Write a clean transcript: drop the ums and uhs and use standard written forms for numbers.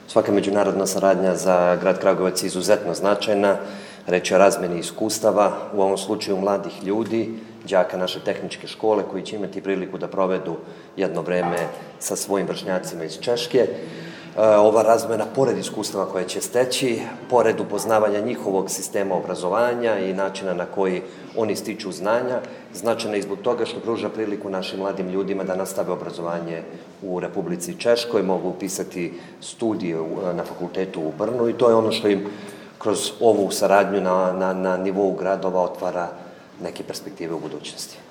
Svaka međunarodna saradnja za grad Kragujevac je izuzetno značajna. Reč je o razmeni iskustava, u ovom slučaju mladih ljudi, đaka naše tehničke škole koji će imati priliku da provedu jedno vreme sa svojim vršnjacima iz Češke. Ova razmena, pored iskustava koje će steći, pored upoznavanja njihovog sistema obrazovanja i načina na koji oni stiču znanja, značajna je zbog toga što pruža priliku našim mladim ljudima da nastave obrazovanje u Republici Češkoj, mogu upisati studije na fakultetu u Brnu i to je ono što im kroz ovu saradnju na nivou gradova otvara neke perspektive u budućnosti.